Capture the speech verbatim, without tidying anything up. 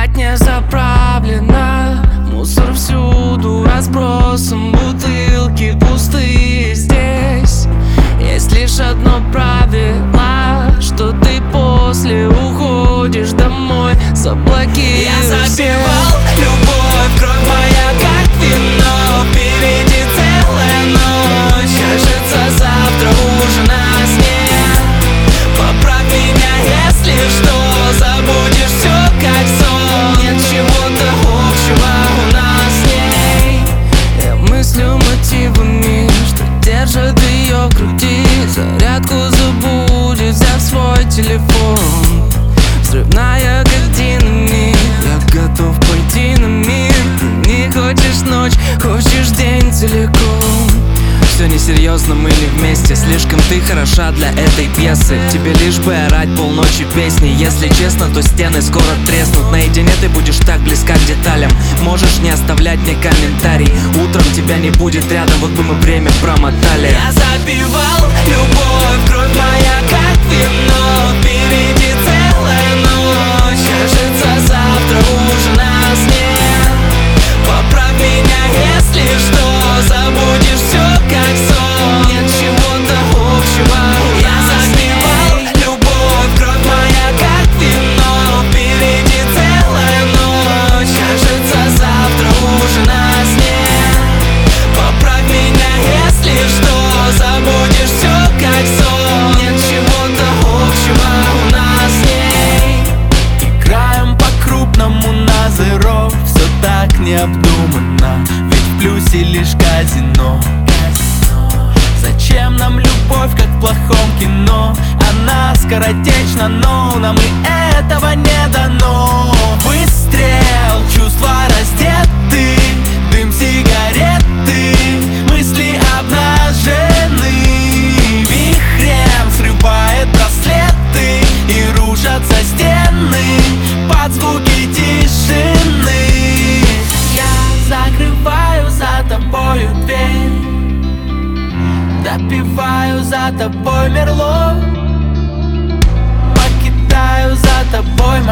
кровать не заправлена, мусор всюду разбросан, бутылки пустые. Здесь есть лишь одно правило, что ты после уходишь домой. Заблокируй. Я запивал любовь, кровь моя как вино. Впереди целая ночь, кажется, завтра ужин на сне. Поправь меня, если что, забудешь все как сон. Нет чего-то общего у нас с ней. Я мыслю мотивами, что держат ее в груди. Зарядку забудет, взяв свой телефон. Взрывная как динамит, я готов пойти на мир. Ты не хочешь ночь, хочешь день целиком. Все несерьезно, мы не вместе. Слишком ты хороша для этой пьесы. Тебе лишь бы орать полночи песни. Если честно, то стены скоро треснут. Наедине ты будешь так близка к деталям. Можешь не оставлять мне комментарий. Утром тебя не будет рядом, вот бы мы время промотали. Я запивал любовь, кровь моя как вино. Впереди целая ночь, кажется, завтра ужин на сне. Поправь меня, если что, забудешь все как сон. Нет чего-то общего. Я запивал любовь, кровь моя как вино. Впереди целая ночь, кажется, завтра ужин на сне. Поправь меня, если что, забудешь все как сон. Нет чего-то общего у нас с ней. Играем по-крупному на зеро, все так необдуманно, ведь в плюсе лишь казино. Зачем нам любовь, как в плохом кино? Она скоротечна, но нам и этого не дано. Выстрел, чувства раздеты, дым сигареты, мысли обнажены. Вихрем срывает браслеты и рушатся стены под звуки тишины. Я закрываю за тобою дверь, допиваю за тобой мерло, покидаю за тобой